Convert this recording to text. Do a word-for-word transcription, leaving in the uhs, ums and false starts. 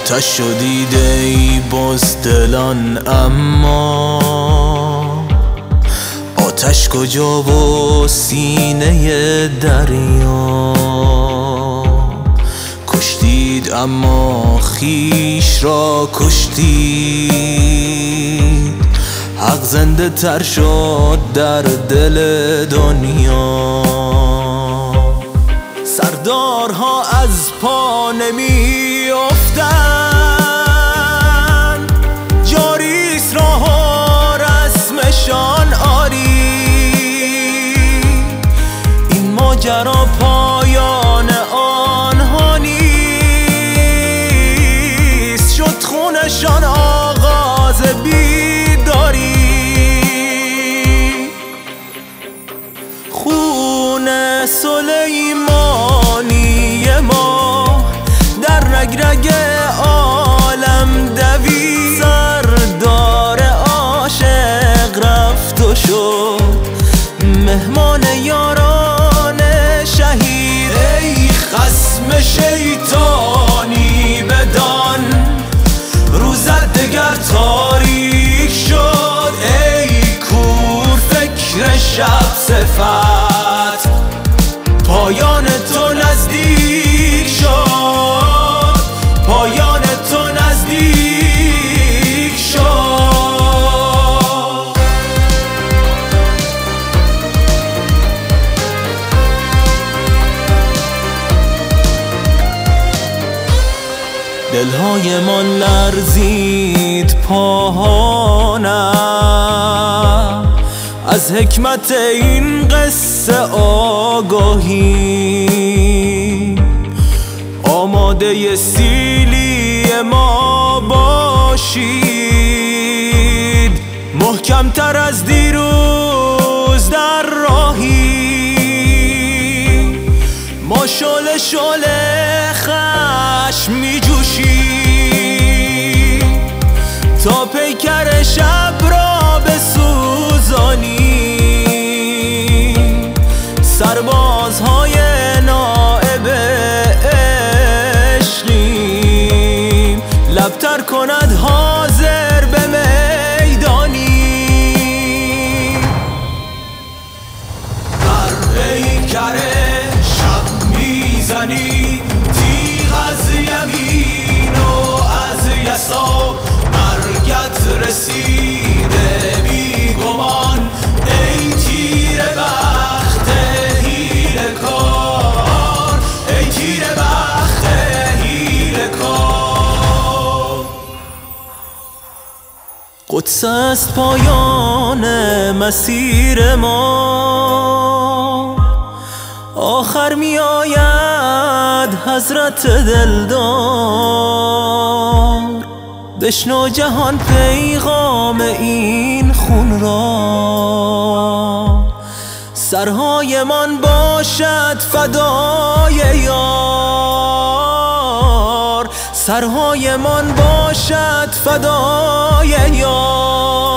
آتش شدید ای بزدلان، اما آتش کجا و سینه دریا؟ کشتید اما خیش را کشتید، حق زنده تر شد در دل دنیا. سردارها از پا نمی افتند، جاریست راه و رسمشان آری. این ماجرا پایان آنها نیست، شد خونشان آغاز بیداری. خون سلیمانی ما در رگرگ عالم دوید، سردار عاشق رفت و شد مهمان یاران شهید. ای خصم شیطانی بدان، روزت دگر تاریک شد. ای کور فکر شب صفت، پایان تو نزدیک شد، پایان تو نزدیک شد. دلهای من لرزید پاهانم از حکمت این قصه آگاهی. آماده سیلی ما باشید، محکم تر از دیروز در راهی. ما شعله شعله خشم می جوشیم تا پیکر شب را بسوزانیم. سربازهای نائب عشقیم، لبتر کند حاضر به میدانی. بر پیکر شب میزنی تیغ از یمین و از یسار، مرگت رسیده بی گمان. ای تیر بخت حیله کار، ای تیر بخت حیله کار. قدس است پایان مسیر ما، آخر می آید حضرت دلدار. بشنو جهان پیغام این خون را، سرهای من باشد فدای یار، سرهای من باشد فدای یار.